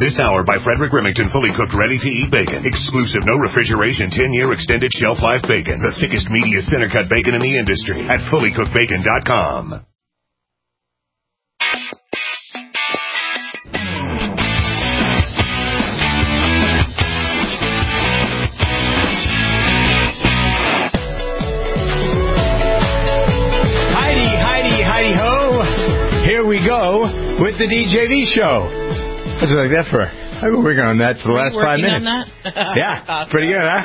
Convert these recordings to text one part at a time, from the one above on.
This hour by Frederick Remington, fully cooked, ready-to-eat bacon. Exclusive, no refrigeration, 10-year extended shelf life bacon. The thickest, meatiest center-cut bacon in the industry at fullycookedbacon.com. Here we go with the DJV show. What's it like that for? I've been working on that for the last 5 minutes. On that? Yeah, awesome. Pretty good, huh?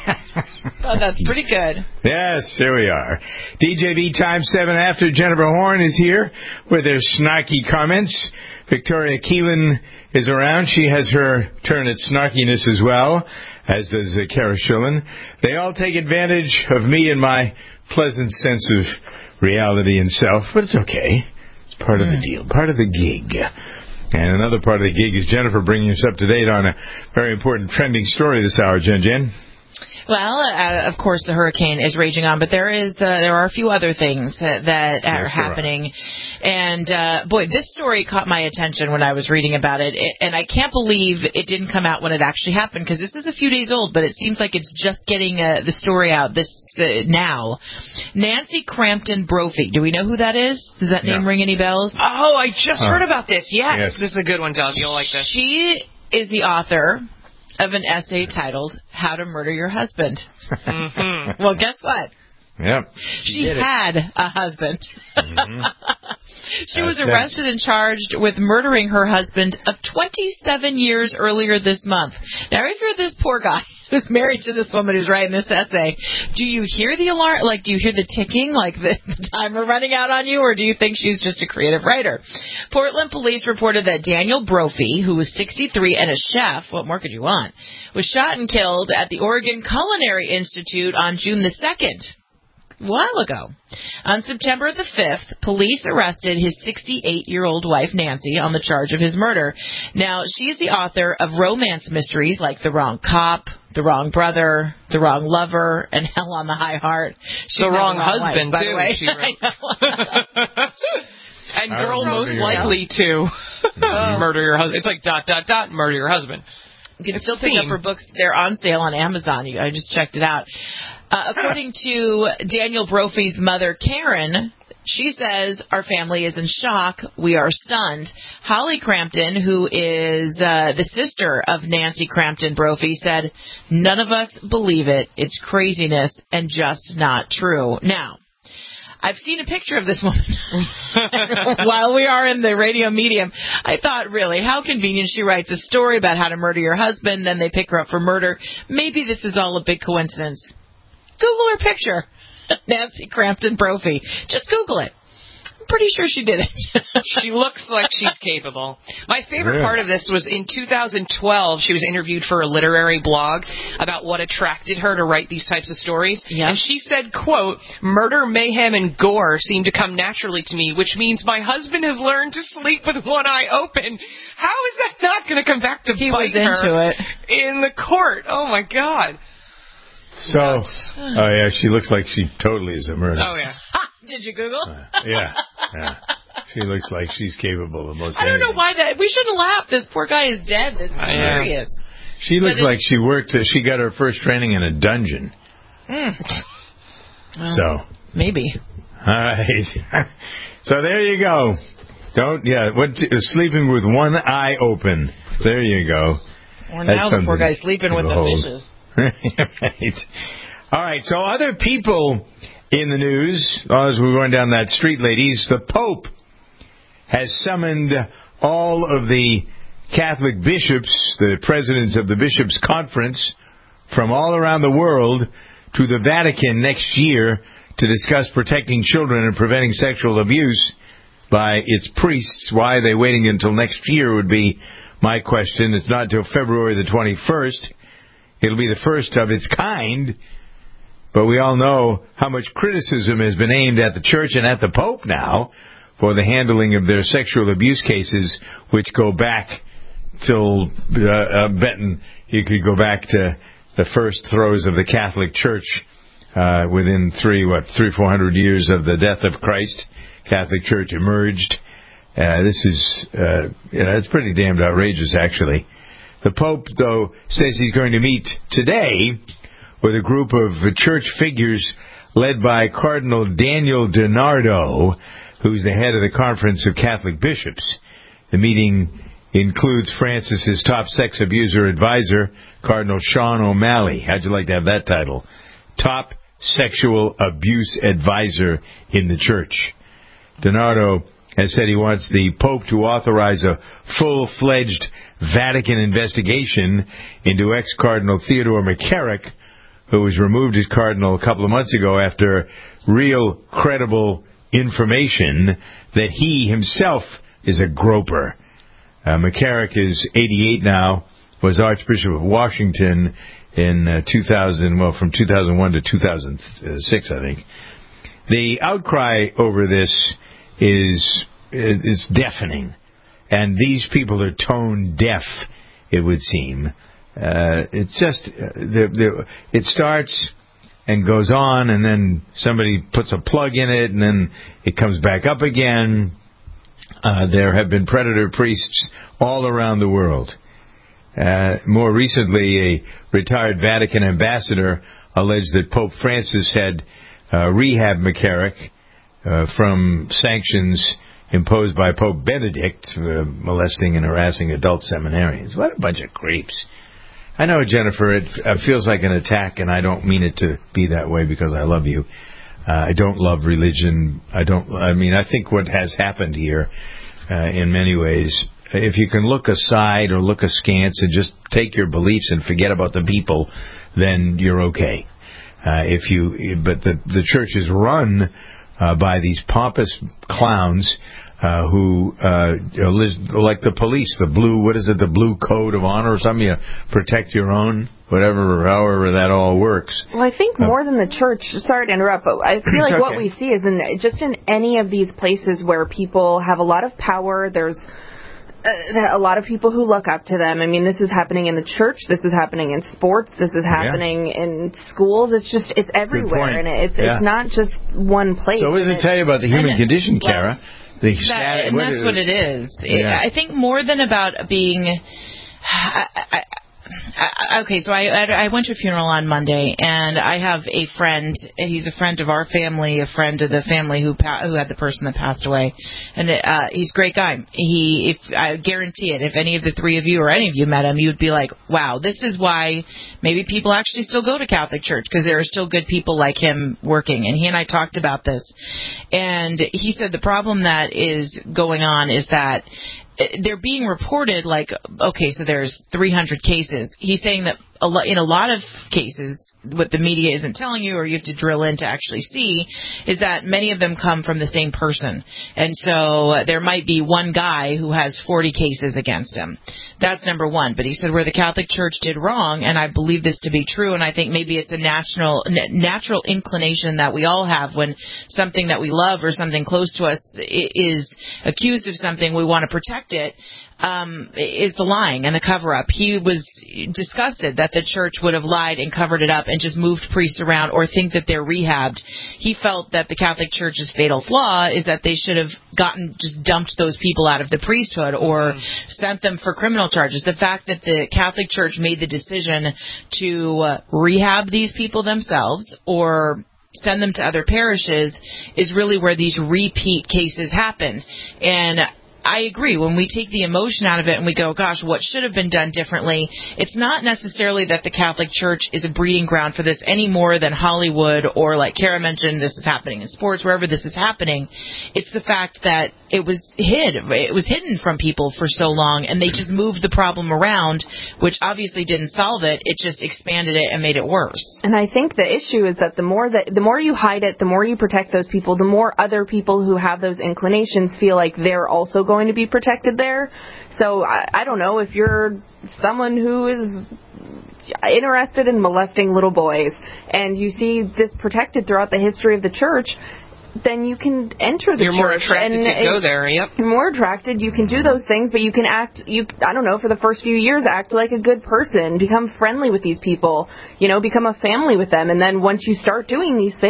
Oh, that's pretty good. Yes, here we are. DJV time 7 after. Jennifer Horn is here with her snarky comments. Victoria Keelan is around. She has her turn at snarkiness as well, as does Kara Schillen. They all take advantage of me and my pleasant sense of reality and self, but it's okay. Part of the deal, part of the gig. And another part of the gig is Jennifer bringing us up to date on a very important trending story this hour, Jen. Well, of course, the hurricane is raging on, but there are a few other things that are happening. And, boy, this story caught my attention when I was reading about it. And I can't believe it didn't come out when it actually happened, because this is a few days old, but it seems like it's just getting the story out now. Nancy Crampton Brophy. Do we know who that is? Does that name ring any bells? Oh, I just heard about this. Yes. This is a good one, Doug. You'll like this. She is the author of an essay titled How to Murder Your Husband. Mm-hmm. Well, guess what? Yep. She had a husband. Mm-hmm. She was arrested and charged with murdering her husband of 27 years earlier this month. Now, if you're this poor guy who's married to this woman who's writing this essay, do you hear the alarm? Like, do you hear the ticking, like the timer running out on you, or do you think she's just a creative writer? Portland police reported that Daniel Brophy, who was 63 and a chef, what more could you want, was shot and killed at the Oregon Culinary Institute on June the 2nd. A while ago. On September the 5th, police arrested his 68-year-old wife, Nancy, on the charge of his murder. Now, she is the author of romance mysteries like The Wrong Cop, The Wrong Brother, The Wrong Lover, and Hell on the High Heart. She's the Wrong Husband, wife, by too, the way. she wrote. And Girl Most Likely to Murder Your Husband. It's like ... murder your husband. You can still pick up her books. They're on sale on Amazon. I just checked it out. According to Daniel Brophy's mother, Karen, she says, our family is in shock. We are stunned. Holly Crampton, who is the sister of Nancy Crampton Brophy, said, none of us believe it. It's craziness and just not true. Now, I've seen a picture of this woman while we are in the radio medium. I thought, really, how convenient. She writes a story about how to murder your husband, then they pick her up for murder. Maybe this is all a big coincidence. Google her picture, Nancy Crampton Brophy. Just Google it. I'm pretty sure she did it. She looks like she's capable. My favorite part of this was in 2012, she was interviewed for a literary blog about what attracted her to write these types of stories. Yeah. And she said, quote, murder, mayhem, and gore seem to come naturally to me, which means my husband has learned to sleep with one eye open. How is that not going to come back to bite her in the court? Oh, my God. So, she looks like she totally is a murderer. Oh, yeah. Did you Google? Yeah. She looks like she's capable of most I don't know why that. We shouldn't laugh. This poor guy is dead. This is serious. She looks like she got her first training in a dungeon. So. Maybe. All right. So there you go. Sleeping with one eye open. There you go. Or now the poor guy's sleeping with the fishes. Right. All right, so other people in the news, as we're going down that street, ladies, the Pope has summoned all of the Catholic bishops, the presidents of the Bishops' Conference from all around the world to the Vatican next year to discuss protecting children and preventing sexual abuse by its priests. Why are they waiting until next year would be my question. It's not until February the 21st. It'll be the first of its kind, but we all know how much criticism has been aimed at the Church and at the Pope now for the handling of their sexual abuse cases, which go back till, betting you could go back to the first throes of the Catholic Church within 300-400 years of the death of Christ. Catholic Church emerged, This is, it's pretty damned outrageous, actually. The Pope, though, says he's going to meet today with a group of church figures led by Cardinal Daniel DiNardo, who's the head of the Conference of Catholic Bishops. The meeting includes Francis's top sex abuser advisor, Cardinal Sean O'Malley. How'd you like to have that title? Top sexual abuse advisor in the church. DiNardo has said he wants the Pope to authorize a full-fledged Vatican investigation into ex-Cardinal Theodore McCarrick, who was removed as cardinal a couple of months ago after real credible information that he himself is a groper. McCarrick is 88 now, was Archbishop of Washington in from 2001 to 2006, I think. The outcry over this is deafening, and these people are tone deaf, it would seem. It's just it starts and goes on, and then somebody puts a plug in it, and then it comes back up again. There have been predator priests all around the world. More recently, a retired Vatican ambassador alleged that Pope Francis had rehabbed McCarrick from sanctions imposed by Pope Benedict molesting and harassing adult seminarians. What a bunch of creeps. I know, Jennifer, it feels like an attack, and I don't mean it to be that way because I love you. I don't love religion. I think what has happened here, in many ways, if you can look aside or look askance and just take your beliefs and forget about the people, then you're okay. But the church is run by these pompous clowns who like the police, the blue code of honor or something. You protect your own, however that all works. Well, I think more than the church, sorry to interrupt, but I feel like what we see is in any of these places where people have a lot of power, there's a lot of people who look up to them. I mean, this is happening in the church, this is happening in sports, this is happening in schools. It's everywhere, and it's not just one place. So what does it tell you about the human condition, Kara? That's what it is. Yeah. I think more than about being... Okay, so I went to a funeral on Monday, and I have a friend. He's a friend of our family, a friend of the family who had the person that passed away, and he's a great guy. I guarantee it, if any of the three of you or any of you met him, you'd be like, wow, this is why maybe people actually still go to Catholic Church, because there are still good people like him working. And he and I talked about this, and he said the problem that is going on is that they're being reported like, okay, so there's 300 cases. He's saying that in a lot of cases, what the media isn't telling you, or you have to drill in to actually see, is that many of them come from the same person. And so there might be one guy who has 40 cases against him. That's number one. But he said where the Catholic Church did wrong, and I believe this to be true, and I think maybe it's a natural inclination that we all have when something that we love or something close to us is accused of something, we want to protect it. Is the lying and the cover-up. He was disgusted that the church would have lied and covered it up and just moved priests around or think that they're rehabbed. He felt that the Catholic Church's fatal flaw is that they should have just dumped those people out of the priesthood or sent them for criminal charges. The fact that the Catholic Church made the decision to rehab these people themselves or send them to other parishes is really where these repeat cases happened. And I agree. When we take the emotion out of it and we go, gosh, what should have been done differently, it's not necessarily that the Catholic Church is a breeding ground for this any more than Hollywood or, like Kara mentioned, this is happening in sports, wherever this is happening. It's the fact that it was hidden from people for so long, and they just moved the problem around, which obviously didn't solve it. It just expanded it and made it worse. And I think the issue is that the more you hide it, the more you protect those people, the more other people who have those inclinations feel like they're also going to be protected there. So I don't know, if you're someone who is interested in molesting little boys and you see this protected throughout the history of the church, then you can enter the church. You're more attracted to go there, yep. You're more attracted, you can do those things, but you can I don't know, for the first few years, act like a good person, become friendly with these people, become a family with them, and then once you start doing these things,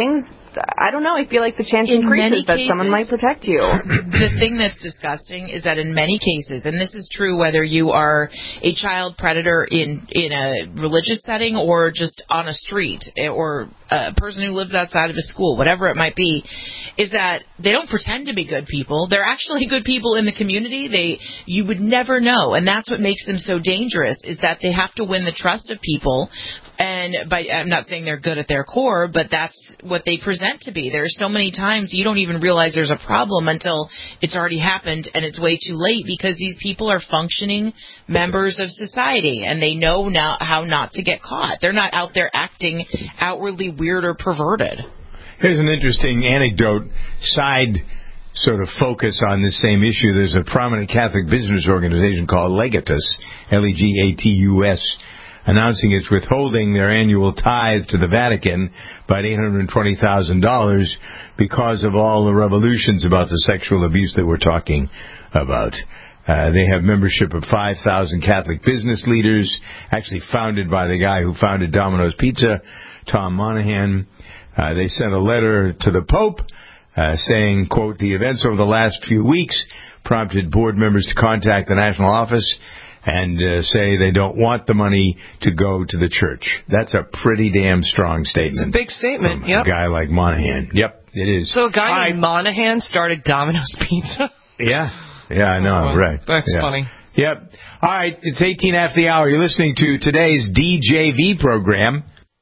I don't know. I feel like the chance increases that someone might protect you. The thing that's disgusting is that in many cases, and this is true whether you are a child predator in a religious setting or just on a street or a person who lives outside of a school, whatever it might be, is that they don't pretend to be good people. They're actually good people in the community. You would never know, and that's what makes them so dangerous, is that they have to win the trust of people. And I'm not saying they're good at their core, but that's what they present to be. There's so many times you don't even realize there's a problem until it's already happened and it's way too late, because these people are functioning members of society and they know now how not to get caught. They're not out there acting outwardly weird or perverted. Here's an interesting anecdote, side sort of focus on this same issue. There's a prominent Catholic business organization called Legatus, Legatus, announcing it's withholding their annual tithe to the Vatican by $820,000 because of all the revolutions about the sexual abuse that we're talking about. They have membership of 5,000 Catholic business leaders, actually founded by the guy who founded Domino's Pizza, Tom Monahan. They sent a letter to the Pope saying, quote, "The events over the last few weeks prompted board members to contact the national office and say they don't want the money to go to the church." That's a pretty damn strong statement. It's a big statement, from a guy like Monahan. Yep, it is. So a guy named Monahan started Domino's Pizza? Yeah, I know, right. That's funny. Yep. All right, it's 18 after the hour. You're listening to today's DJV program.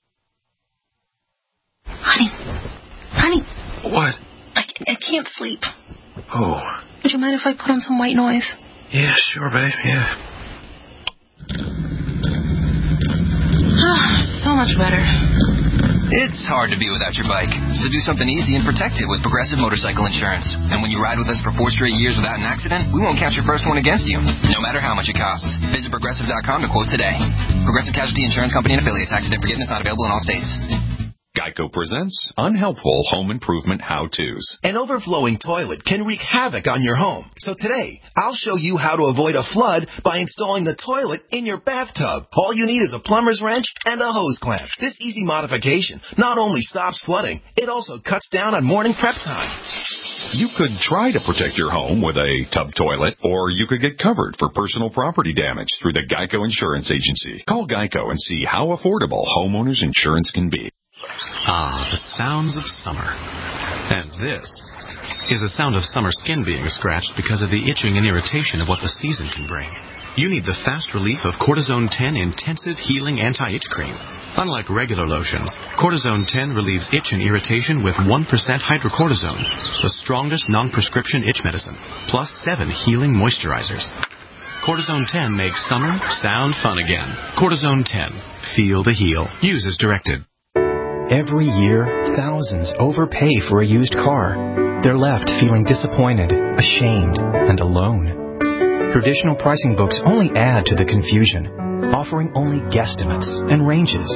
Honey. What? I can't sleep. Oh. Would you mind if I put on some white noise? Yeah, sure, babe, yeah. So much better. It's hard to be without your bike, so do something easy and protect it with Progressive Motorcycle Insurance. And when you ride with us for 4 straight years without an accident, we won't count your first one against you, no matter how much it costs. Visit Progressive.com to quote today. Progressive Casualty Insurance Company and Affiliates. Accident forgiveness not available in all states. Geico presents unhelpful home improvement how-tos. An overflowing toilet can wreak havoc on your home. So today, I'll show you how to avoid a flood by installing the toilet in your bathtub. All you need is a plumber's wrench and a hose clamp. This easy modification not only stops flooding, it also cuts down on morning prep time. You could try to protect your home with a tub toilet, or you could get covered for personal property damage through the Geico Insurance Agency. Call Geico and see how affordable homeowners insurance can be. Ah, the sounds of summer. And this is the sound of summer skin being scratched because of the itching and irritation of what the season can bring. You need the fast relief of Cortisone 10 Intensive Healing Anti-Itch Cream. Unlike regular lotions, Cortisone 10 relieves itch and irritation with 1% hydrocortisone, the strongest non-prescription itch medicine, plus 7 healing moisturizers. Cortisone 10 makes summer sound fun again. Cortisone 10. Feel the heal. Use as directed. Every year, thousands overpay for a used car. They're left feeling disappointed, ashamed, and alone. Traditional pricing books only add to the confusion, offering only guesstimates and ranges.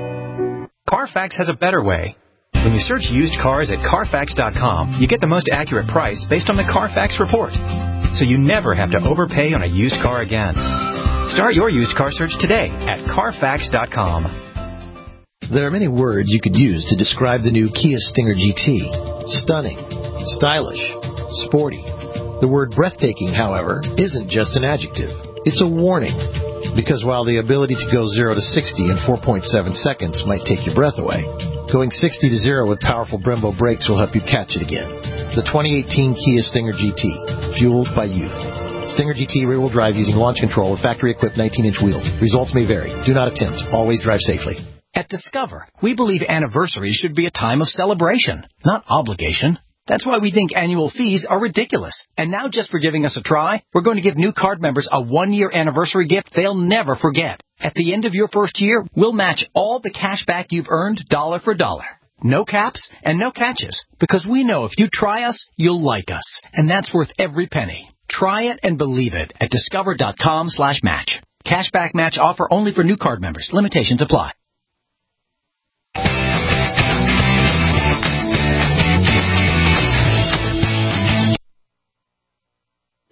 Carfax has a better way. When you search used cars at Carfax.com, you get the most accurate price based on the Carfax report. So you never have to overpay on a used car again. Start your used car search today at Carfax.com. There are many words you could use to describe the new Kia Stinger GT. Stunning, stylish, sporty. The word breathtaking, however, isn't just an adjective. It's a warning. Because while the ability to go 0 to 60 in 4.7 seconds might take your breath away, going 60 to 0 with powerful Brembo brakes will help you catch it again. The 2018 Kia Stinger GT, fueled by youth. Stinger GT rear-wheel drive using launch control with factory-equipped 19-inch wheels. Results may vary. Do not attempt. Always drive safely. At Discover, we believe anniversaries should be a time of celebration, not obligation. That's why we think annual fees are ridiculous. And now, just for giving us a try, we're going to give new card members a 1-year anniversary gift they'll never forget. At the end of your first year, we'll match all the cash back you've earned dollar for dollar. No caps and no catches, because we know if you try us, you'll like us. And that's worth every penny. Try it and believe it at discover.com/match. Cashback match offer only for new card members. Limitations apply.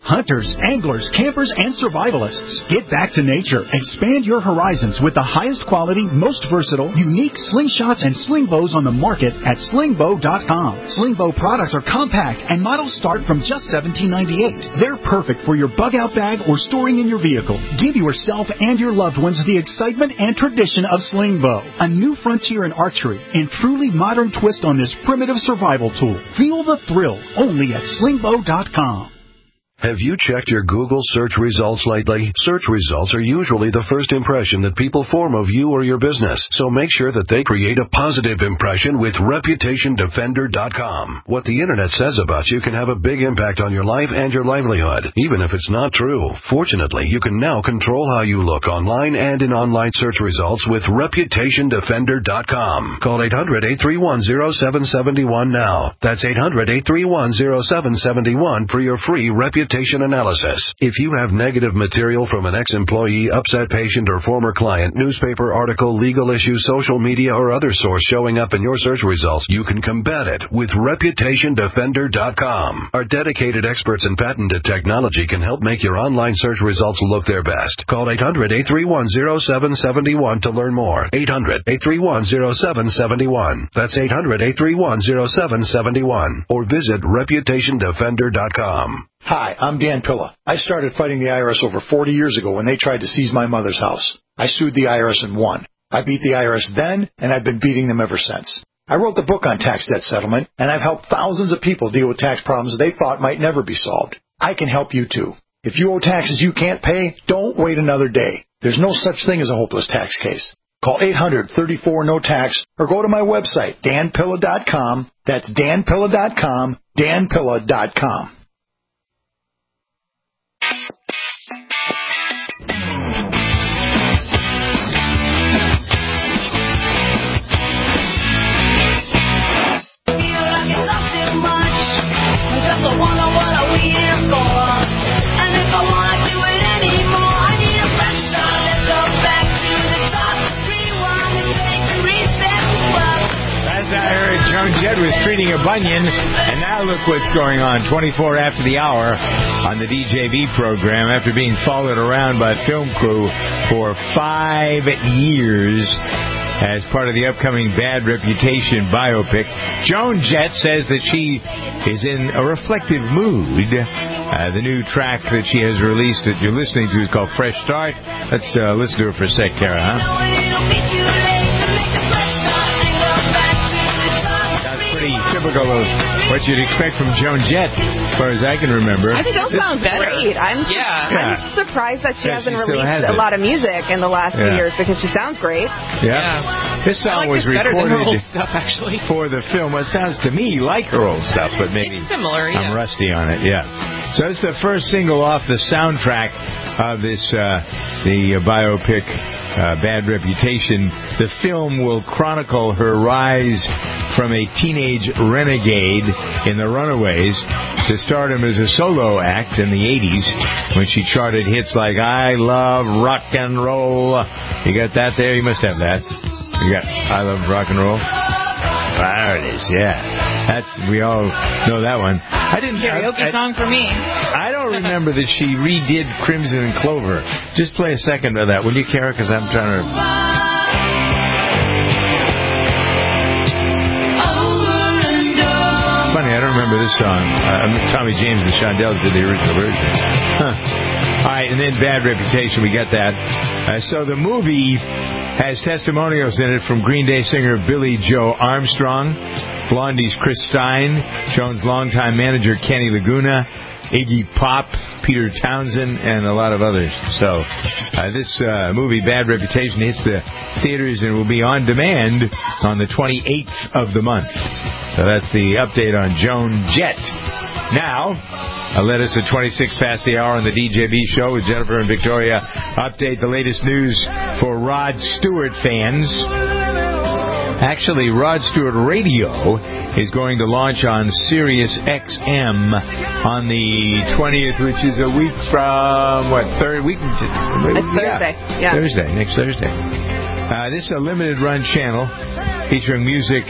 hunters, anglers, campers, and survivalists. Get back to nature. Expand your horizons with the highest quality, most versatile, unique slingshots and sling bows on the market at slingbow.com. Slingbow products are compact and models start from just $17.98. They're perfect for your bug out bag or storing in your vehicle. Give yourself and your loved ones the excitement and tradition of Slingbow, a new frontier in archery and truly modern twist on this primitive survival tool. Feel the thrill only at slingbow.com. Have you checked your Google search results lately? Search results are usually the first impression that people form of you or your business, so make sure that they create a positive impression with ReputationDefender.com. What the Internet says about you can have a big impact on your life and your livelihood, even if it's not true. Fortunately, you can now control how you look online and in online search results with ReputationDefender.com. Call 800-831-0771 now. That's 800-831-0771 for your free reputation analysis. If you have negative material from an ex-employee, upset patient, or former client, newspaper article, legal issue, social media, or other source showing up in your search results, you can combat it with ReputationDefender.com. Our dedicated experts in patented technology can help make your online search results look their best. Call 800-831-0771 to learn more. 800-831-0771. That's 800-831-0771. Or visit ReputationDefender.com. Hi, I'm Dan Pilla. I started fighting the IRS over 40 years ago when they tried to seize my mother's house. I sued the IRS and won. I beat the IRS then, and I've been beating them ever since. I wrote the book on tax debt settlement, and I've helped thousands of people deal with tax problems they thought might never be solved. I can help you too. If you owe taxes you can't pay, don't wait another day. There's no such thing as a hopeless tax case. Call 800-34-NO-TAX or go to my website, danpilla.com. That's danpilla.com, danpilla.com. Joan Jett was treating a bunion, and now look what's going on 24 after the hour on the DJB program after being followed around by film crew for 5 years as part of the upcoming Bad Reputation biopic. Joan Jett says that she is in a reflective mood. The new track that she has released that you're listening to is called Fresh Start. Let's listen to her for a sec, Kara, Pretty typical of what you'd expect from Joan Jett, as far as I can remember. I think those sound great. I'm surprised that she hasn't released a lot of music in the last few years because she sounds great. Yeah. This song was recorded better than her old stuff, actually. For the film. It sounds to me like her old stuff, but maybe it's similar, I'm rusty on it. So it's the first single off the soundtrack of this the biopic Bad Reputation. The film will chronicle her rise from a teenage renegade in the Runaways to stardom as a solo act in the 80s when she charted hits like I Love Rock and Roll. You got that there? You must have that. You got I Love Rock and Roll? There it is, we all know that one. I didn't karaoke song for me. I don't remember that she redid Crimson and Clover. Just play a second of that, will you, Kara? Because I'm trying to. Funny, I don't remember this song. Tommy James and Shondells did the original version. All right, and then Bad Reputation, we got that. So the movie has testimonials in it from Green Day singer Billy Joe Armstrong, Blondie's Chris Stein, Joan's longtime manager Kenny Laguna, Iggy Pop, Peter Townsend, and a lot of others. So this movie, Bad Reputation, hits the theaters and will be on demand on the 28th of the month. So that's the update on Joan Jett. Now, let us at 26 past the hour on the DJB show with Jennifer and Victoria update the latest news for Rod Stewart fans. Actually, Rod Stewart Radio is going to launch on Sirius XM on the 20th, which is a week from, third week? It's Thursday. Thursday, next Thursday. This is a limited run channel featuring music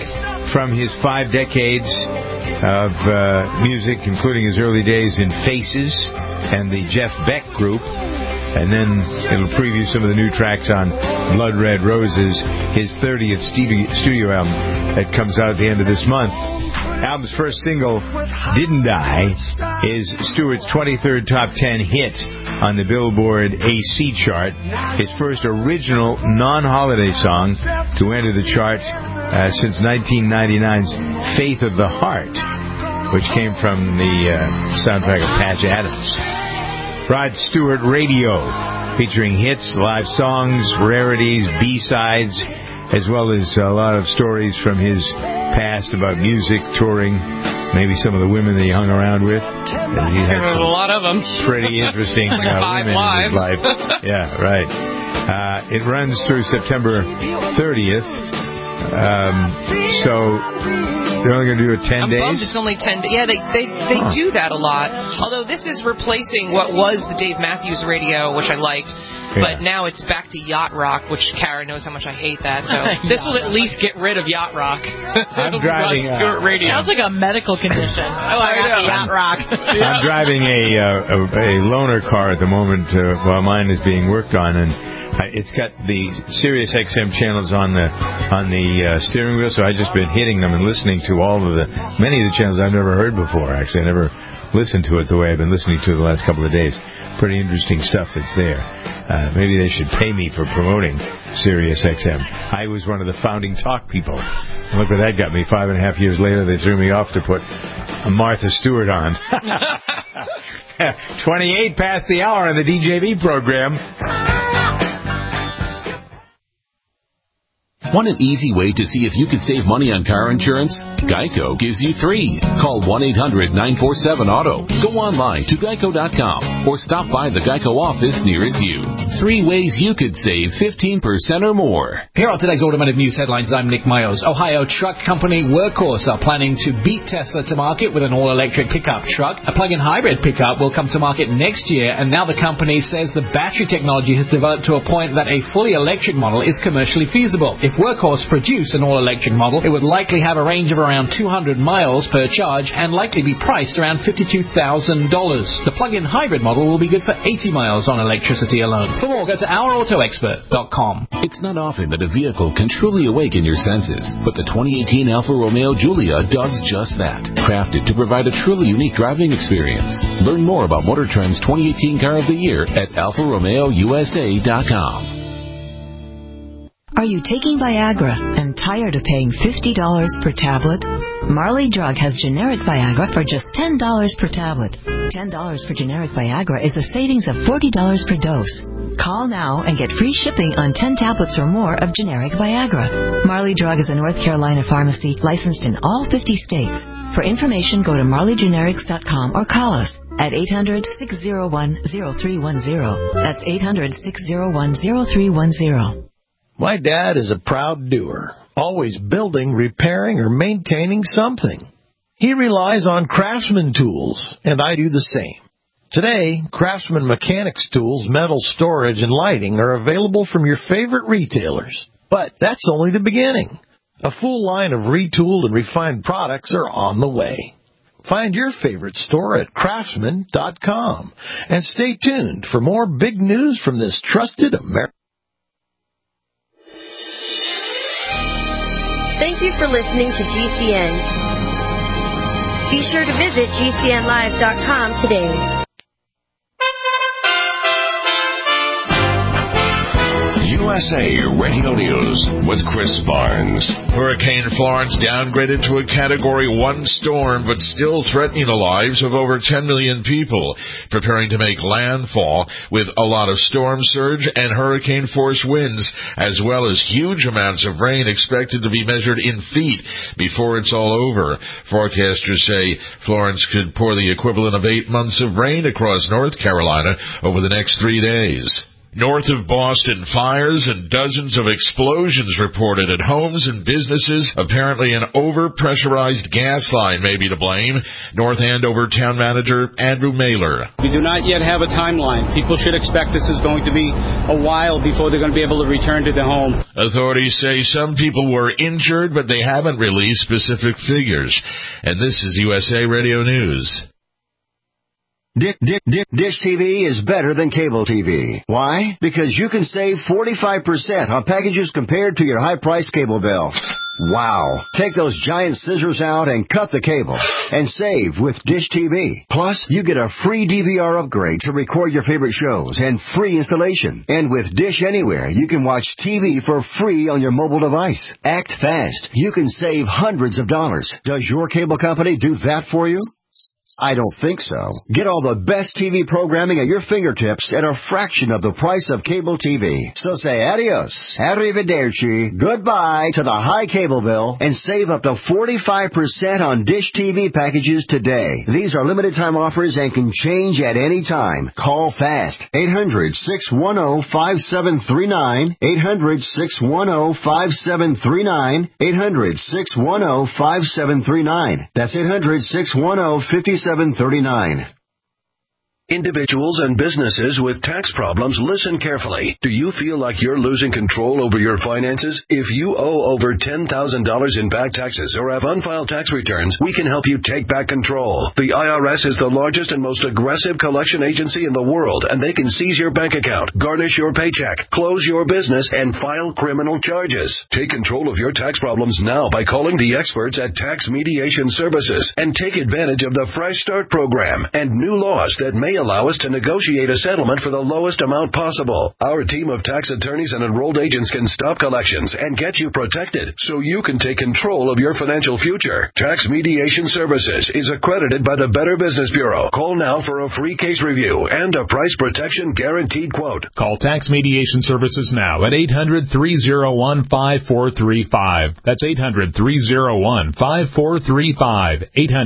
from his 5 decades of music, including his early days in Faces and the Jeff Beck Group. And then it'll preview some of the new tracks on Blood Red Roses, his 30th studio album that comes out at the end of this month. Album's first single, Didn't Die, is Stewart's 23rd top 10 hit on the Billboard AC chart. His first original non-holiday song to enter the chart since 1999's Faith of the Heart, which came from the soundtrack of Patch Adams. Rod Stewart Radio, featuring hits, live songs, rarities, B-sides, as well as a lot of stories from his past about music, touring, maybe some of the women that he hung around with. He had a lot of them. Pretty interesting like 5 women lives. in his life. Yeah, right. It runs through September 30th. So they're only going to do it 10 days? Bummed it's only 10 days. Yeah, they do that a lot. Although this is replacing what was the Dave Matthews Radio, which I liked. Yeah. But now it's back to Yacht Rock, which Kara knows how much I hate that. So this will at least get rid of Yacht Rock. I'm driving Stewart Radio. Sounds like a medical condition. I got Yacht Rock. I'm driving a loaner car at the moment while mine is being worked on, and it's got the Sirius XM channels on the steering wheel, so I've just been hitting them and listening to many of the channels I've never heard before. Actually, I never listened to it the way I've been listening to it the last couple of days. Pretty interesting stuff that's there. Maybe they should pay me for promoting Sirius XM. I was one of the founding talk people. Look where that got me. 5.5 years later, they threw me off to put Martha Stewart on. 28 past the hour on the DJV program. Want an easy way to see if you could save money on car insurance? Geico gives you 3. Call 1-800-947-AUTO. Go online to geico.com or stop by the Geico office nearest you. 3 ways you could save 15% or more. Here are today's automotive news headlines. I'm Nick Myers. Ohio truck company Workhorse are planning to beat Tesla to market with an all-electric pickup truck. A plug-in hybrid pickup will come to market next year, and now the company says the battery technology has developed to a point that a fully electric model is commercially feasible. If Workhorse produced an all-electric model, it would likely have a range of around 200 miles per charge and likely be priced around $52,000. The plug-in hybrid model will be good for 80 miles on electricity alone. For more, go to OurAutoExpert.com. It's not often that a vehicle can truly awaken your senses, but the 2018 Alfa Romeo Giulia does just that. Crafted to provide a truly unique driving experience. Learn more about Motor Trend's 2018 Car of the Year at AlfaRomeoUSA.com. Are you taking Viagra and tired of paying $50 per tablet? Marley Drug has generic Viagra for just $10 per tablet. $10 for generic Viagra is a savings of $40 per dose. Call now and get free shipping on 10 tablets or more of generic Viagra. Marley Drug is a North Carolina pharmacy licensed in all 50 states. For information, go to marleygenerics.com or call us at 800-601-0310. That's 800-601-0310. My dad is a proud doer, always building, repairing, or maintaining something. He relies on Craftsman tools, and I do the same. Today, Craftsman mechanics tools, metal storage, and lighting are available from your favorite retailers. But that's only the beginning. A full line of retooled and refined products are on the way. Find your favorite store at Craftsman.com. And stay tuned for more big news from this trusted American. Thank you for listening to GCN. Be sure to visit GCNlive.com today. USA Radio News with Chris Barnes. Hurricane Florence downgraded to a Category 1 storm, but still threatening the lives of over 10 million people, preparing to make landfall with a lot of storm surge and hurricane-force winds, as well as huge amounts of rain expected to be measured in feet before it's all over. Forecasters say Florence could pour the equivalent of 8 months of rain across North Carolina over the next 3 days. North of Boston, fires and dozens of explosions reported at homes and businesses. Apparently an over-pressurized gas line may be to blame. North Andover Town Manager Andrew Mailer. We do not yet have a timeline. People should expect this is going to be a while before they're going to be able to return to their home. Authorities say some people were injured, but they haven't released specific figures. And this is USA Radio News. Dish TV is better than cable TV. Why? Because you can save 45% on packages compared to your high-priced cable bill. Wow. Take those giant scissors out and cut the cable and save with Dish TV. Plus, you get a free DVR upgrade to record your favorite shows and free installation. And with Dish Anywhere, you can watch TV for free on your mobile device. Act fast. You can save hundreds of dollars. Does your cable company do that for you? I don't think so. Get all the best TV programming at your fingertips at a fraction of the price of cable TV. So say adios, arrivederci, goodbye to the high cable bill and save up to 45% on Dish TV packages today. These are limited time offers and can change at any time. Call fast. 800-610-5739. 800-610-5739. 800-610-5739. That's 800-610-5739. Individuals and businesses with tax problems, listen carefully. Do you feel like you're losing control over your finances? If you owe over $10,000 in back taxes or have unfiled tax returns, we can help you take back control. The IRS is the largest and most aggressive collection agency in the world, and they can seize your bank account, garnish your paycheck, close your business, and file criminal charges. Take control of your tax problems now by calling the experts at Tax Mediation Services and take advantage of the Fresh Start program and new laws that may allow us to negotiate a settlement for the lowest amount possible. Our team of tax attorneys and enrolled agents can stop collections and get you protected so you can take control of your financial future. Tax Mediation Services is accredited by the Better Business Bureau. Call now for a free case review and a price protection guaranteed quote. Call Tax Mediation Services now at 800-301-5435. That's 800-301-5435.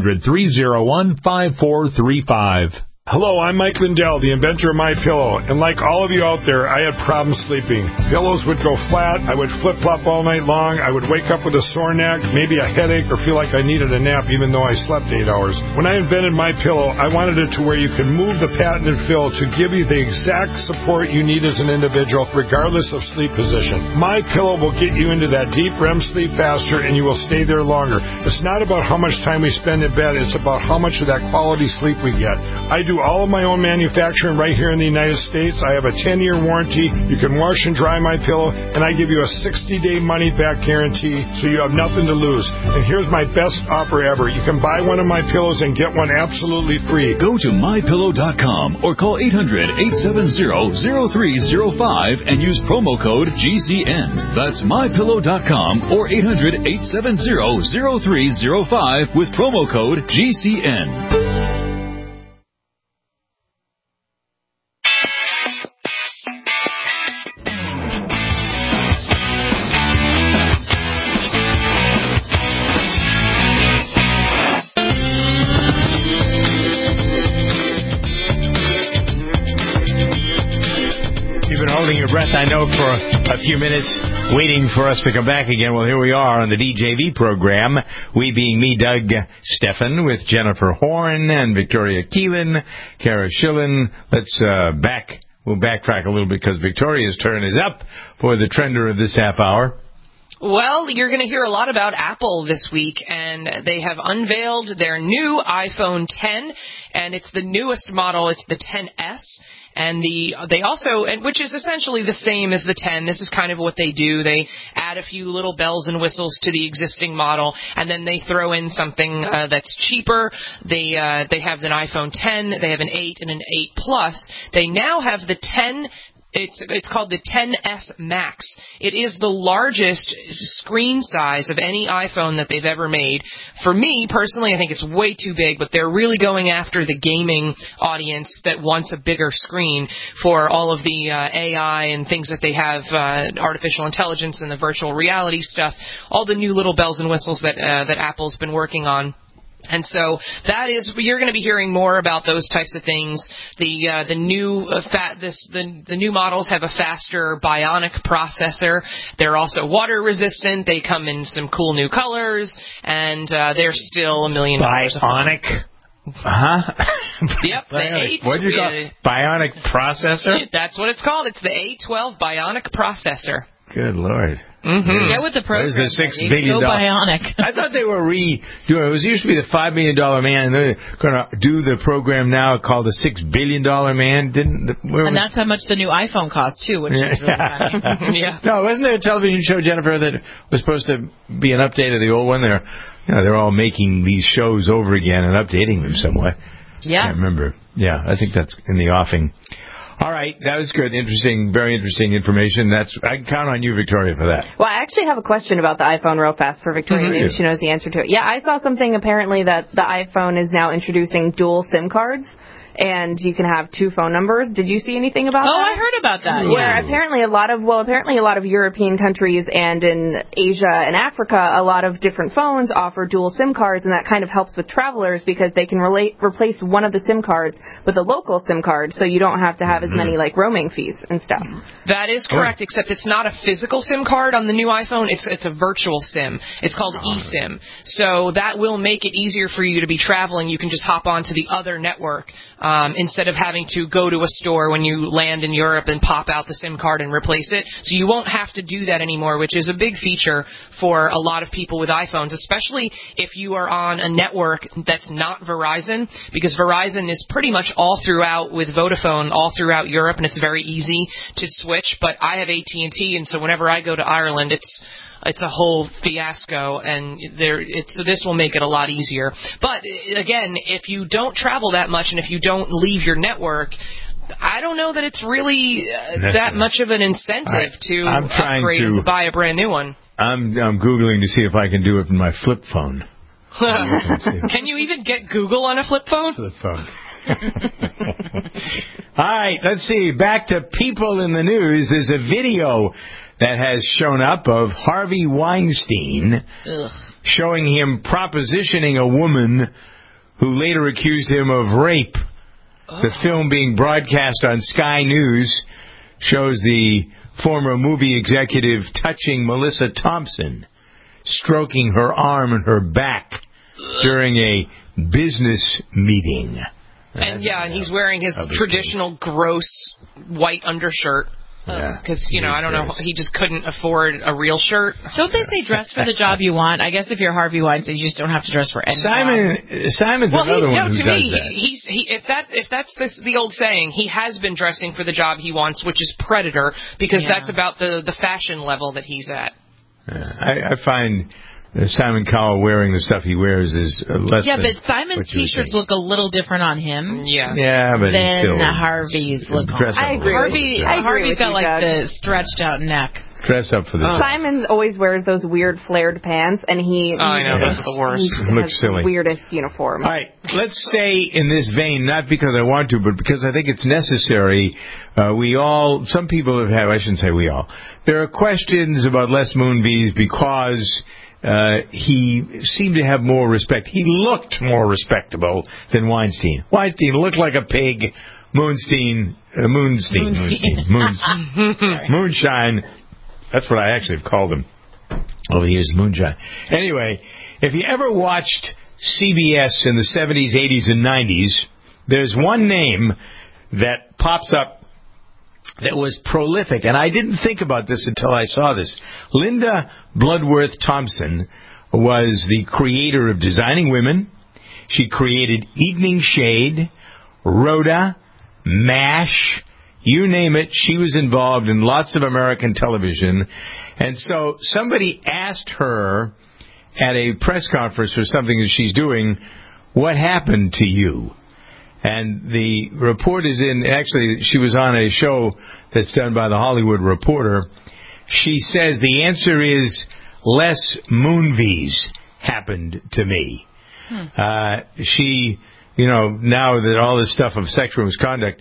800-301-5435. Hello, I'm Mike Lindell, the inventor of MyPillow, and like all of you out there, I had problems sleeping. Pillows would go flat, I would flip-flop all night long, I would wake up with a sore neck, maybe a headache, or feel like I needed a nap even though I slept 8 hours. When I invented MyPillow, I wanted it to where you could move the patented fill to give you the exact support you need as an individual, regardless of sleep position. MyPillow will get you into that deep REM sleep faster, and you will stay there longer. It's not about how much time we spend in bed, it's about how much of that quality sleep we get. I do all of my own manufacturing right here in the United States. I have a 10-year warranty. You can wash and dry my pillow, and I give you a 60-day money-back guarantee, so you have nothing to lose. And here's my best offer ever. You can buy one of my pillows and get one absolutely free. Go to MyPillow.com or call 800-870-0305 and use promo code GCN. That's MyPillow.com or 800-870-0305 with promo code GCN. Your breath, I know, for a few minutes, waiting for us to come back again. Well, here we are on the DJV program. We being me, Doug Stephan, with Jennifer Horn and Victoria Keelan, Kara Schillen. We'll backtrack a little bit because Victoria's turn is up for the trender of this half hour. Well, you're going to hear a lot about Apple this week, and they have unveiled their new iPhone 10, and it's the newest model. It's the 10S. And they also, which is essentially the same as the 10. This is kind of what they do. They add a few little bells and whistles to the existing model, and then they throw in something that's cheaper. They have an iPhone 10, they have an 8 and an 8 Plus. They now have the 10. It's called the 10S Max. It is the largest screen size of any iPhone that they've ever made. For me, personally, I think it's way too big, but they're really going after the gaming audience that wants a bigger screen for all of the AI and things that they have, artificial intelligence and the virtual reality stuff, all the new little bells and whistles that Apple's been working on. And so you're going to be hearing more about those types of things. The new models have a faster bionic processor. They're also water resistant. They come in some cool new colors, and they're still $1 million. Bionic? Huh? Yep. What do you call it? Bionic processor? That's what it's called. It's the A12 Bionic processor. Good Lord. Mm-hmm. Get with the program. Where's the $6 billion? Go bionic. I thought they were redoing it. It used to be the $5 million man, and they're going to do the program now called the $6 billion man. And that's how much the new iPhone costs, too, which is really funny. Yeah. No, wasn't there a television show, Jennifer, that was supposed to be an update of the old one? They're all making these shows over again and updating them somewhat. Yeah. I can't remember. Yeah, I think that's in the offing. All right, that was good. Interesting, very interesting information. I can count on you, Victoria, for that. Well, I actually have a question about the iPhone real fast for Victoria. Maybe she knows the answer to it. Yeah, I saw something apparently that the iPhone is now introducing dual SIM cards. And you can have 2 phone numbers. Did you see anything about that? Oh, I heard about that. Where apparently a lot of European countries and in Asia and Africa, a lot of different phones offer dual SIM cards, and that kind of helps with travelers because they can replace one of the SIM cards with a local SIM card, so you don't have to have as many roaming fees and stuff. That is correct, except it's not a physical SIM card on the new iPhone. It's a virtual SIM. It's called eSIM. So that will make it easier for you to be traveling. You can just hop onto the other network. Instead of having to go to a store when you land in Europe and pop out the SIM card and replace it. So you won't have to do that anymore, which is a big feature for a lot of people with iPhones, especially if you are on a network that's not Verizon, because Verizon is pretty much all throughout with Vodafone, all throughout Europe, and it's very easy to switch. But I have AT&T, and so whenever I go to Ireland, it's a whole fiasco, and so this will make it a lot easier. But, again, if you don't travel that much and if you don't leave your network, I don't know that it's really that much of an incentive to upgrade and to buy a brand new one. I'm Googling to see if I can do it from my flip phone. Can you even get Google on a flip phone? Flip phone. All right, let's see. Back to people in the news. There's a video that has shown up of Harvey Weinstein showing him propositioning a woman who later accused him of rape. The film being broadcast on Sky News shows the former movie executive touching Melissa Thompson, stroking her arm and her back during a business meeting. And he's wearing his traditional gross white undershirt. Because, I don't know, he just couldn't afford a real shirt. Don't they say dress for the job you want? I guess if you're Harvey Weinstein, you just don't have to dress for any Simon's another one who does that. If that's the old saying, he has been dressing for the job he wants, which is predator, because that's about the fashion level that he's at. I find Simon Cowell wearing the stuff he wears is less. Yeah, but Simon's T-shirts look a little different on him. Yeah, but then Harvey's look. I agree. Harvey's got the stretched out neck. Dress up for the Simon always wears those weird flared pants, and I know, that's the worst. He looks silly. The weirdest uniform. All right, let's stay in this vein, not because I want to, but because I think it's necessary. Some people have had, I shouldn't say we all, there are questions about Les Moonves because he seemed to have more respect. He looked more respectable than Weinstein. Weinstein looked like a pig. Moonshine. That's what I actually have called him over the years, Moonshine. Anyway, if you ever watched CBS in the 70s, 80s, and 90s, there's one name that pops up that was prolific, and I didn't think about this until I saw this. Linda Bloodworth Thompson was the creator of Designing Women. She created Evening Shade, Rhoda, MASH, you name it. She was involved in lots of American television. And so somebody asked her at a press conference for something that she's doing, what happened to you? And the report is actually, she was on a show that's done by the Hollywood Reporter. She says the answer is Les Moonves happened to me. She, now that all this stuff of sexual misconduct,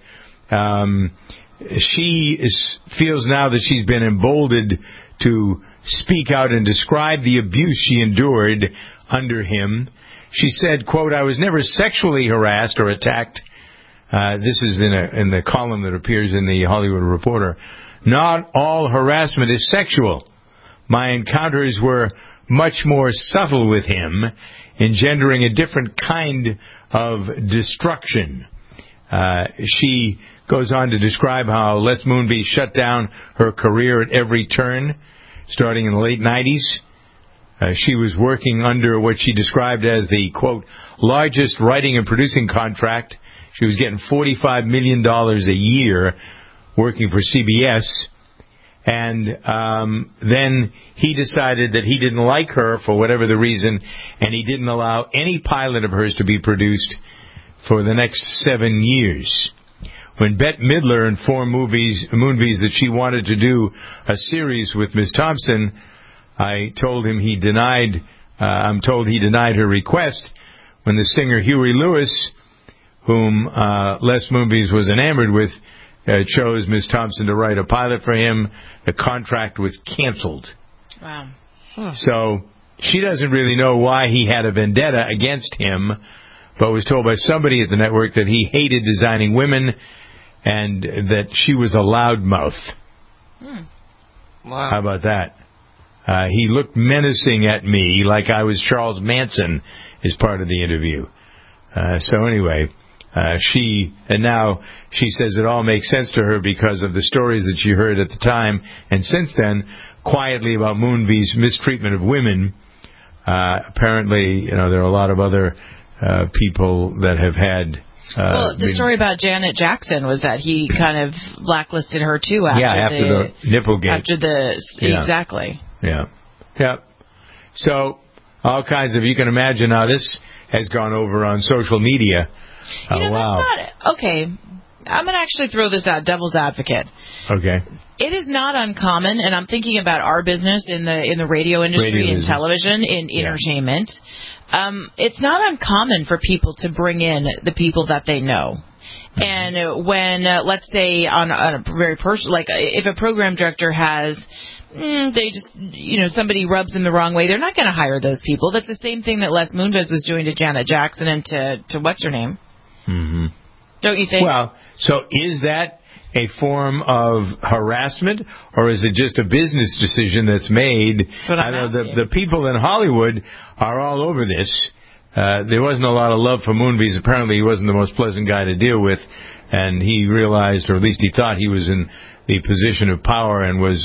she feels now that she's been emboldened to speak out and describe the abuse she endured under him. She said, quote, "I was never sexually harassed or attacked." This is in the column that appears in the Hollywood Reporter. "Not all harassment is sexual. My encounters were much more subtle with him, engendering a different kind of destruction." She goes on to describe how Les Moonves shut down her career at every turn, starting in the late 90s. She was working under what she described as the, quote, "largest writing and producing contract." She was getting $45 million a year working for CBS. And then he decided that he didn't like her for whatever the reason, and he didn't allow any pilot of hers to be produced for the next 7 years. When Bette Midler informed Moonves that she wanted to do a series with Miss Thompson, I'm told he denied her request when the singer Huey Lewis, whom Les Moonves was enamored with, chose Miss Thompson to write a pilot for him. The contract was canceled. Wow. So she doesn't really know why he had a vendetta against him, but was told by somebody at the network that he hated designing women and that she was a loudmouth. Wow. How about that? He looked menacing at me like I was Charles Manson is part of the interview. So anyway, now she says it all makes sense to her because of the stories that she heard at the time, and since then, quietly about Moonves' mistreatment of women. Apparently, there are a lot of other people that have had. Well, the story about Janet Jackson was that he kind of blacklisted her too after the Nipplegate. Exactly. Yeah. So all kinds of, you can imagine how this has gone over on social media. Wow. That's not, okay, I'm going to actually throw this out, devil's advocate. Okay. It is not uncommon, and I'm thinking about our business in the radio industry, in television, in entertainment. It's not uncommon for people to bring in the people that they know. And when, let's say, on a very personal, like if a program director has, they just, somebody rubs them the wrong way, they're not going to hire those people. That's the same thing that Les Moonves was doing to Janet Jackson and to what's her name? Mm-hmm. Don't you think? Well, so is that a form of harassment, or is it just a business decision that's made? I know the people in Hollywood are all over this. There wasn't a lot of love for Moonves. Apparently, he wasn't the most pleasant guy to deal with, and he realized, or at least he thought, he was in the position of power and was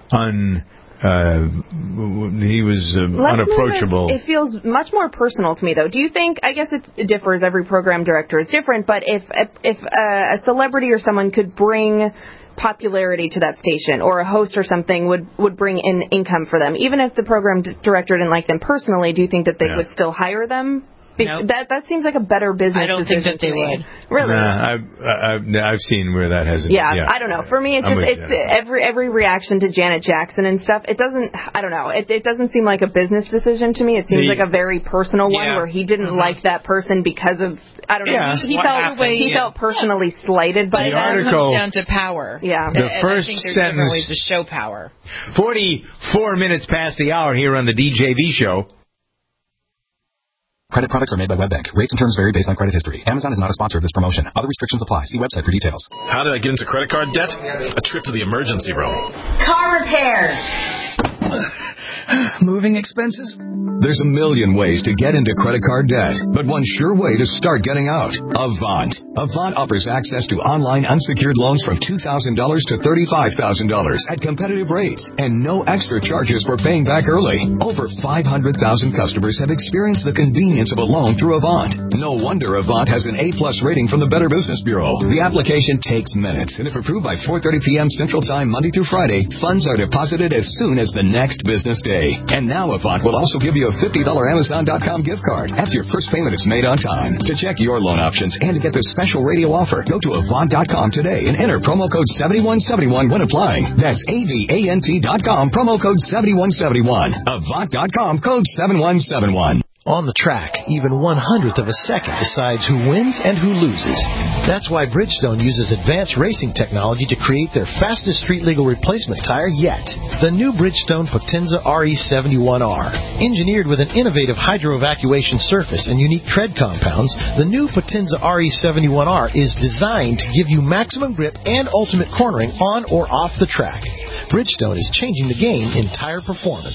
unapproachable. It feels much more personal to me, though. Do you think? I guess it differs. Every program director is different. But if a celebrity or someone could bring popularity to that station, or a host or something would bring in income for them, even if the program director didn't like them personally, do you think that they would still hire them? Nope. That seems like a better business. I don't think that they would. Really? I've seen where that hasn't. Yeah, I don't know. For me, it's every reaction to Janet Jackson and stuff. It doesn't. I don't know. It doesn't seem like a business decision to me. It seems like a very personal one where he didn't like that person because of, I don't know. Yeah. He felt personally slighted by that. It comes down to power. Yeah. The first I think there's sentence. different ways to show power. 44 minutes past the hour here on the DJV show. Credit products are made by WebBank. Rates and terms vary based on credit history. Amazon is not a sponsor of this promotion. Other restrictions apply. See website for details. How did I get into credit card debt? A trip to the emergency room. Car repairs. Moving expenses? There's a million ways to get into credit card debt, but one sure way to start getting out. Avant. Avant offers access to online unsecured loans from $2,000 to $35,000 at competitive rates and no extra charges for paying back early. Over 500,000 customers have experienced the convenience of a loan through Avant. No wonder Avant has an A+ rating from the Better Business Bureau. The application takes minutes, and if approved by 4:30 p.m. Central Time Monday through Friday, funds are deposited as soon as the next business day. And now Avant will also give you a $50 Amazon.com gift card after your first payment is made on time. To check your loan options and to get this special radio offer, go to Avant.com today and enter promo code 7171 when applying. That's AVANT.com, promo code 7171. Avant.com, code 7171. On the track, even 1/100th of a second decides who wins and who loses. That's why Bridgestone uses advanced racing technology to create their fastest street-legal replacement tire yet. The new Bridgestone Potenza RE71R. Engineered with an innovative hydro-evacuation surface and unique tread compounds, the new Potenza RE71R is designed to give you maximum grip and ultimate cornering on or off the track. Bridgestone is changing the game in tire performance.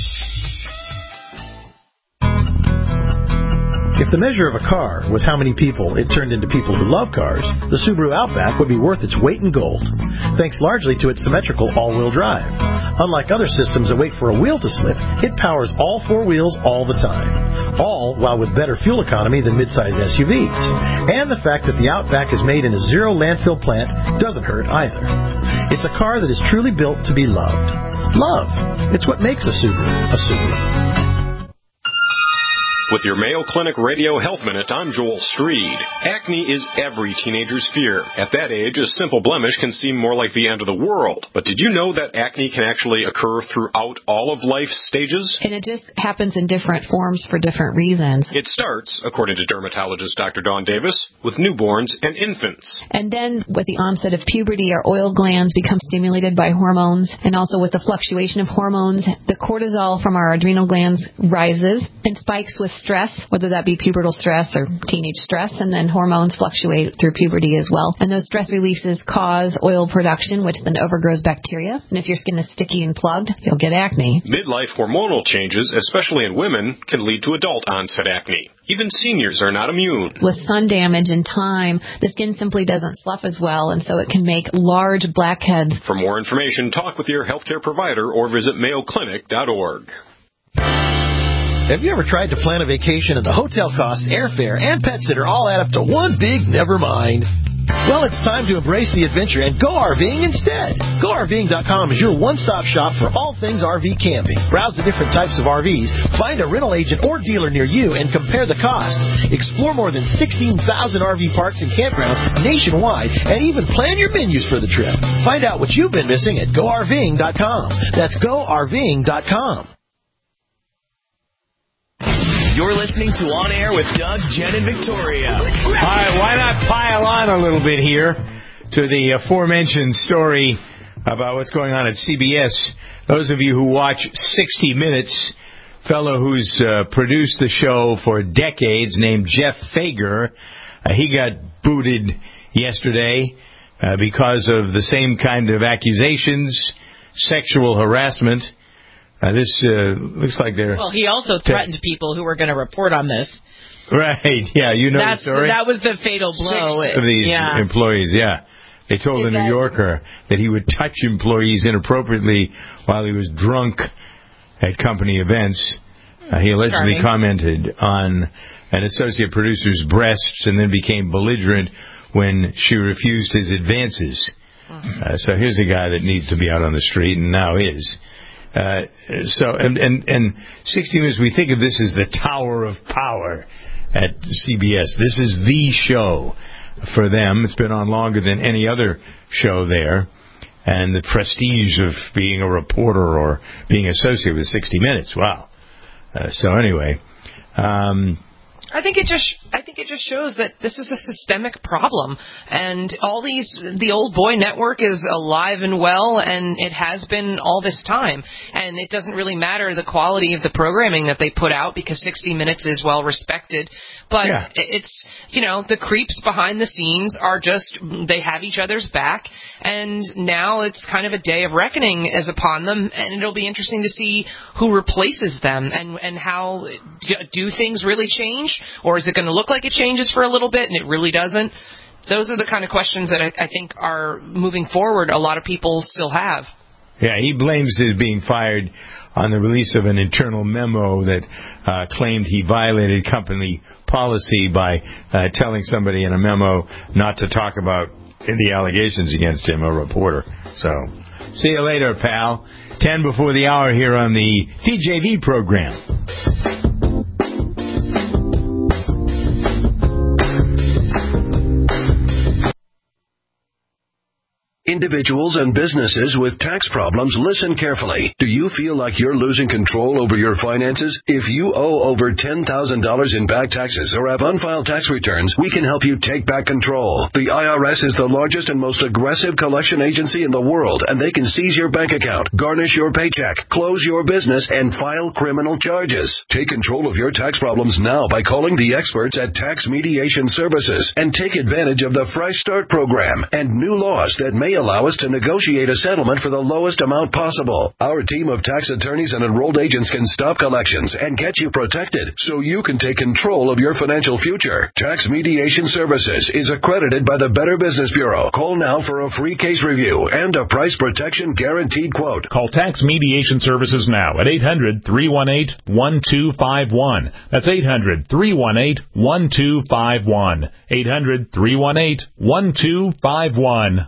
If the measure of a car was how many people it turned into people who love cars, the Subaru Outback would be worth its weight in gold, thanks largely to its symmetrical all-wheel drive. Unlike other systems that wait for a wheel to slip, it powers all 4 wheels all the time, all while with better fuel economy than midsize SUVs. And the fact that the Outback is made in a zero landfill plant doesn't hurt either. It's a car that is truly built to be loved. Love. It's what makes a Subaru a Subaru. With your Mayo Clinic Radio Health Minute, I'm Joel Streed. Acne is every teenager's fear. At that age, a simple blemish can seem more like the end of the world. But did you know that acne can actually occur throughout all of life's stages? And it just happens in different forms for different reasons. It starts, according to dermatologist Dr. Dawn Davis, with newborns and infants. And then with the onset of puberty, our oil glands become stimulated by hormones. And also with the fluctuation of hormones, the cortisol from our adrenal glands rises and spikes with stress, whether that be pubertal stress or teenage stress, and then hormones fluctuate through puberty as well. And those stress releases cause oil production, which then overgrows bacteria. And if your skin is sticky and plugged, you'll get acne. Midlife hormonal changes, especially in women, can lead to adult-onset acne. Even seniors are not immune. With sun damage and time, the skin simply doesn't slough as well, and so it can make large blackheads. For more information, talk with your healthcare provider or visit mayoclinic.org. Have you ever tried to plan a vacation and the hotel costs, airfare, and pet sitter all add up to one big never mind? Well, it's time to embrace the adventure and go RVing instead. GoRVing.com is your one-stop shop for all things RV camping. Browse the different types of RVs, find a rental agent or dealer near you, and compare the costs. Explore more than 16,000 RV parks and campgrounds nationwide, and even plan your menus for the trip. Find out what you've been missing at GoRVing.com. That's GoRVing.com. You're listening to On Air with Doug, Jen, and Victoria. All right, why not pile on a little bit here to the aforementioned story about what's going on at CBS. Those of you who watch 60 Minutes, fellow who's produced the show for decades named Jeff Fager, he got booted yesterday because of the same kind of accusations, sexual harassment. This looks like they're... Well, he also threatened people who were going to report on this. Right, yeah, you know the story? That was the fatal blow. 6 of these employees, yeah. They told the New Yorker that he would touch employees inappropriately while he was drunk at company events. He allegedly commented on an associate producer's breasts and then became belligerent when she refused his advances. So here's a guy that needs to be out on the street and now is. And 60 Minutes, we think of this as the tower of power at CBS. This is the show for them. It's been on longer than any other show there. And the prestige of being a reporter or being associated with 60 Minutes. Wow. So anyway, I think it just shows that this is a systemic problem, and the old boy network is alive and well, and it has been all this time. And it doesn't really matter the quality of the programming that they put out because 60 Minutes is well respected. But it's, the creeps behind the scenes are just, they have each other's back, and now it's kind of a day of reckoning is upon them, and it'll be interesting to see who replaces them and how do things really change, or is it going to look like it changes for a little bit and it really doesn't? Those are the kind of questions that I think are moving forward a lot of people still have. Yeah, he blames his being fired on the release of an internal memo that claimed he violated company policy by telling somebody in a memo not to talk about the allegations against him, a reporter. So, see you later, pal. 10 before the hour here on the TJV program. Individuals and businesses with tax problems, listen carefully. Do you feel like you're losing control over your finances? If you owe over $10,000 in back taxes or have unfiled tax returns, we can help you take back control. The IRS is the largest and most aggressive collection agency in the world, and they can seize your bank account, garnish your paycheck, close your business, and file criminal charges. Take control of your tax problems now by calling the experts at Tax Mediation Services and take advantage of the Fresh Start program and new laws that may allow us to negotiate a settlement for the lowest amount possible. Our team of tax attorneys and enrolled agents can stop collections and get you protected so you can take control of your financial future. Tax Mediation Services is accredited by the Better Business Bureau. Call now for a free case review and a price protection guaranteed quote. Call Tax Mediation Services now at 800-318-1251. That's 800-318-1251. 800-318-1251.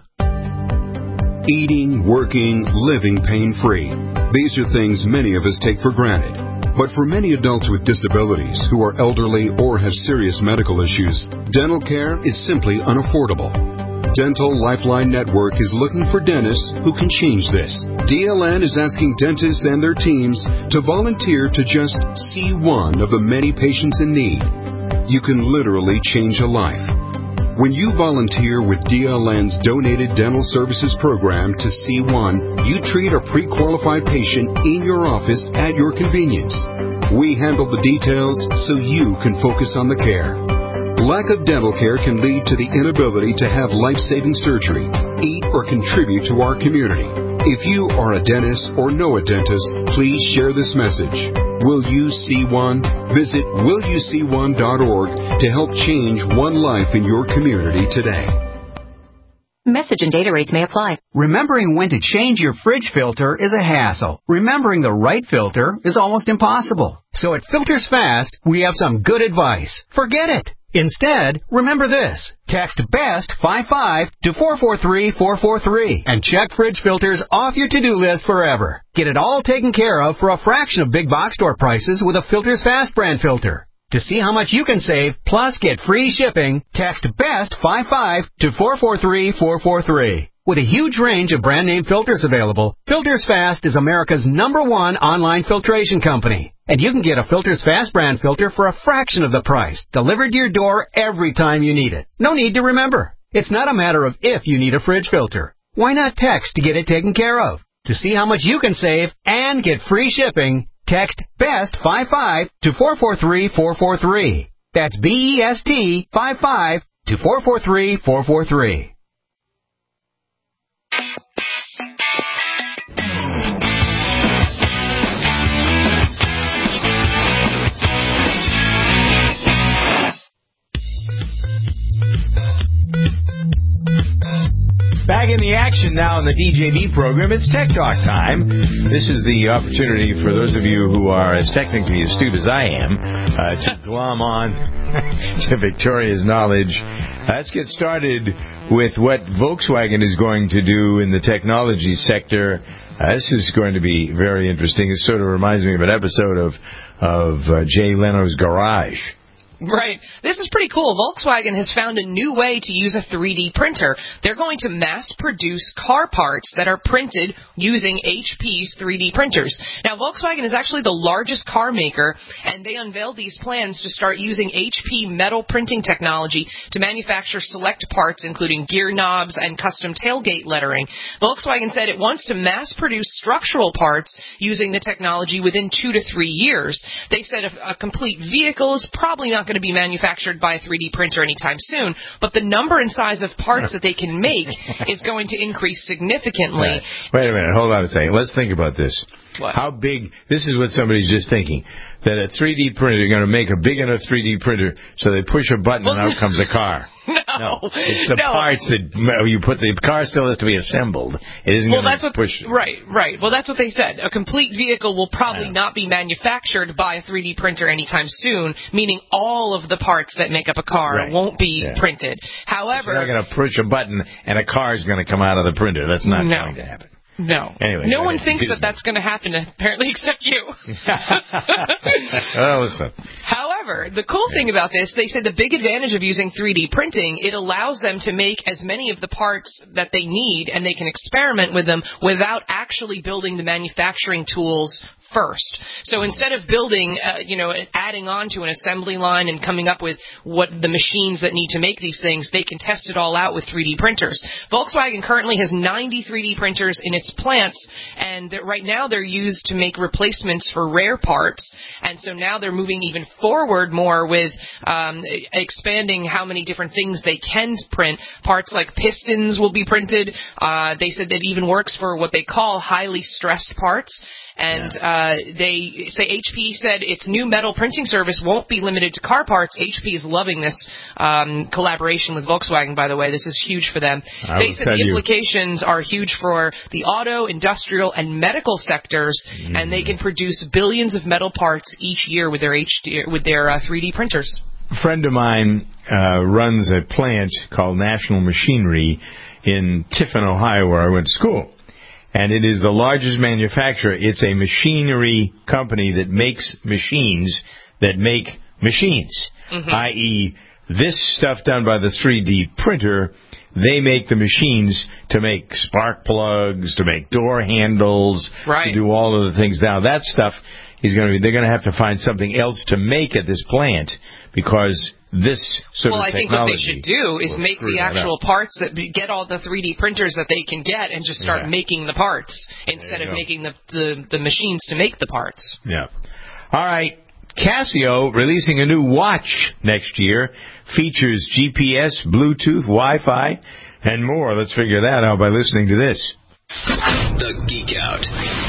Eating, working, living pain-free. These are things many of us take for granted. But for many adults with disabilities who are elderly or have serious medical issues, dental care is simply unaffordable. Dental Lifeline Network is looking for dentists who can change this. DLN is asking dentists and their teams to volunteer to just see one of the many patients in need. You can literally change a life. When you volunteer with DLN's Donated Dental Services Program to C1, you treat a pre-qualified patient in your office at your convenience. We handle the details so you can focus on the care. Lack of dental care can lead to the inability to have life-saving surgery, eat, or contribute to our community. If you are a dentist or know a dentist, please share this message. Will You See One? Visit willyouseeone.org to help change one life in your community today. Message and data rates may apply. Remembering when to change your fridge filter is a hassle. Remembering the right filter is almost impossible. So at Filters Fast, we have some good advice. Forget it. Instead, remember this. Text BEST55 to 443-443 and check fridge filters off your to-do list forever. Get it all taken care of for a fraction of big box store prices with a Filters Fast brand filter. To see how much you can save, plus get free shipping, text BEST55 to 443-443. With a huge range of brand name filters available, Filters Fast is America's #1 online filtration company. And you can get a Filters Fast brand filter for a fraction of the price, delivered to your door every time you need it. No need to remember. It's not a matter of if you need a fridge filter. Why not text to get it taken care of? To see how much you can save and get free shipping, text BEST55 to 443-443. That's BEST55 to 443-443. Back in the action now in the DJB program. It's Tech Talk time. This is the opportunity for those of you who are as technically astute as I am to glom on to Victoria's knowledge. Let's get started with what Volkswagen is going to do in the technology sector. This is going to be very interesting. It sort of reminds me of an episode of Jay Leno's Garage. Right. This is pretty cool. Volkswagen has found a new way to use a 3D printer. They're going to mass-produce car parts that are printed using HP's 3D printers. Now, Volkswagen is actually the largest car maker, and they unveiled these plans to start using HP metal printing technology to manufacture select parts, including gear knobs and custom tailgate lettering. Volkswagen said it wants to mass-produce structural parts using the technology within 2 to 3 years. They said a complete vehicle is probably not going to be manufactured by a 3D printer anytime soon, but the number and size of parts that they can make is going to increase significantly. Right. Wait a minute, hold on a second. Let's think about this. What? How big, this is what somebody's just thinking, that a 3D printer, you're going to make a big enough 3D printer so they push a button and out comes a car. No. It's the parts that you put, the car still has to be assembled. It isn't going to push. Right. Well, that's what they said. A complete vehicle will probably not be manufactured by a 3D printer anytime soon, meaning all of the parts that make up a car won't be printed. However, you're not going to push a button and a car is going to come out of the printer. That's not going to happen. No. Anyway, no one thinks that's going to happen, apparently, except you. Well, listen. However, However, the cool thing about this, they said the big advantage of using 3D printing, it allows them to make as many of the parts that they need, and they can experiment with them without actually building the manufacturing tools first. So instead of building, adding on to an assembly line and coming up with what the machines that need to make these things, they can test it all out with 3D printers. Volkswagen currently has 90 3D printers in its plants, and right now they're used to make replacements for rare parts. And so now they're moving even forward more with expanding how many different things they can print. Parts like pistons will be printed. They said that even works for what they call highly stressed parts. And they say HP said its new metal printing service won't be limited to car parts. HP is loving this collaboration with Volkswagen, by the way. This is huge for them. They said the implications are huge for the auto, industrial, and medical sectors, and they can produce billions of metal parts each year with their 3D printers. A friend of mine runs a plant called National Machinery in Tiffin, Ohio, where I went to school. And it is the largest manufacturer. It's a machinery company that makes machines that make machines, i.e., this stuff done by the 3D printer. They make the machines to make spark plugs, to make door handles, to do all of the things. Now, that stuff is they're going to have to find something else to make at this plant because this sort of technology. Well, I think what they should do is make the actual parts that get all the 3D printers that they can get and just start making the parts instead of making the machines to make the parts. Yeah. All right. Casio releasing a new watch next year. Features GPS, Bluetooth, Wi-Fi, and more. Let's figure that out by listening to this. The Geek Out.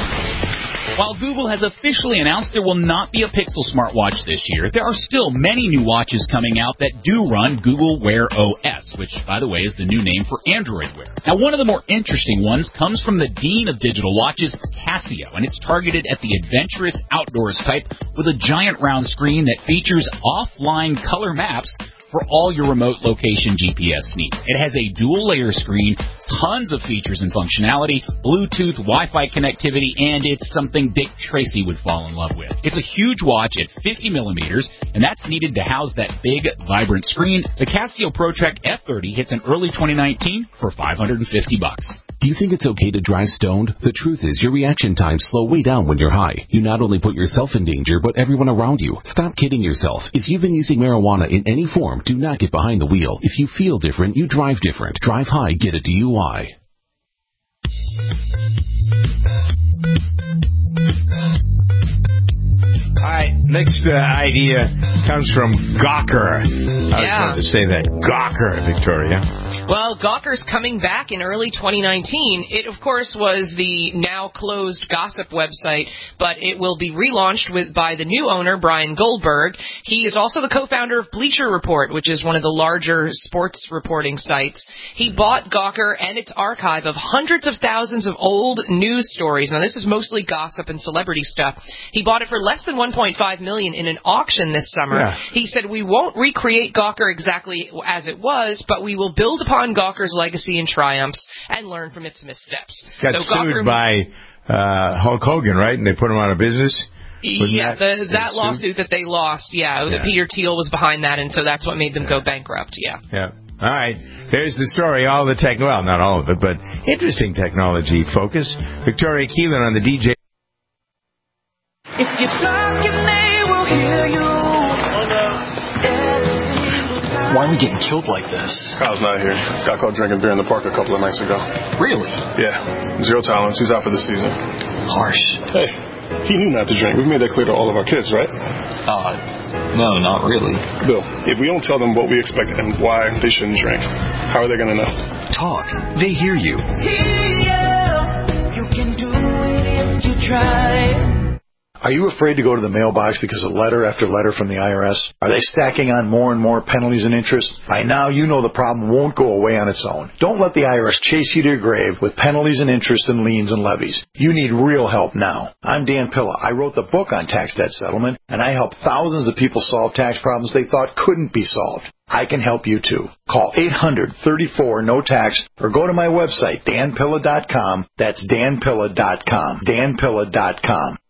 While Google has officially announced there will not be a Pixel smartwatch this year, there are still many new watches coming out that do run Google Wear OS, which, by the way, is the new name for Android Wear. Now, one of the more interesting ones comes from the dean of digital watches, Casio, and it's targeted at the adventurous outdoors type with a giant round screen that features offline color maps for all your remote location GPS needs. It has a dual-layer screen, tons of features and functionality, Bluetooth, Wi-Fi connectivity, and it's something Dick Tracy would fall in love with. It's a huge watch at 50 millimeters, and that's needed to house that big, vibrant screen. The Casio ProTrack F30 hits in early 2019 for $550. Do you think it's okay to drive stoned? The truth is, your reaction times slow way down when you're high. You not only put yourself in danger, but everyone around you. Stop kidding yourself. If you've been using marijuana in any form, do not get behind the wheel. If you feel different, you drive different. Drive high, get a DUI. All right, next idea comes from Gawker. I was about to say that. Gawker, Victoria. Well, Gawker's coming back in early 2019. It, of course, was the now-closed gossip website, but it will be relaunched by the new owner, Brian Goldberg. He is also the co-founder of Bleacher Report, which is one of the larger sports reporting sites. He bought Gawker and its archive of hundreds of thousands of old news stories. Now, this is mostly gossip and celebrity stuff. He bought it for less than $1.5 million in an auction this summer. Yeah. He said, "We won't recreate Gawker exactly as it was, but we will build upon Gawker's legacy and triumphs and learn from its missteps." Got sued by Hulk Hogan, right? And they put him out of business? Yeah, that lawsuit that they lost, Peter Thiel was behind that, and so that's what made them go bankrupt, Yeah. All right. There's the story. All the well, not all of it, but interesting technology focus. Victoria Keelan on the DJ. If you're talking, they will hear you. Why are we getting killed like this? Kyle's not here. Got caught drinking beer in the park a couple of nights ago. Really? Yeah. 0 tolerance. He's out for the season. Harsh. Hey, he knew not to drink. We've made that clear to all of our kids, right? No, not really. Bill, if we don't tell them what we expect and why they shouldn't drink, how are they going to know? Talk. They hear you. You can do it if you try. Are you afraid to go to the mailbox because of letter after letter from the IRS? Are they stacking on more and more penalties and interest? By now, you know the problem won't go away on its own. Don't let the IRS chase you to your grave with penalties and interest and liens and levies. You need real help now. I'm Dan Pilla. I wrote the book on tax debt settlement, and I help thousands of people solve tax problems they thought couldn't be solved. I can help you too. Call 800-34-NO-TAX or go to my website, danpilla.com. That's danpilla.com. danpilla.com.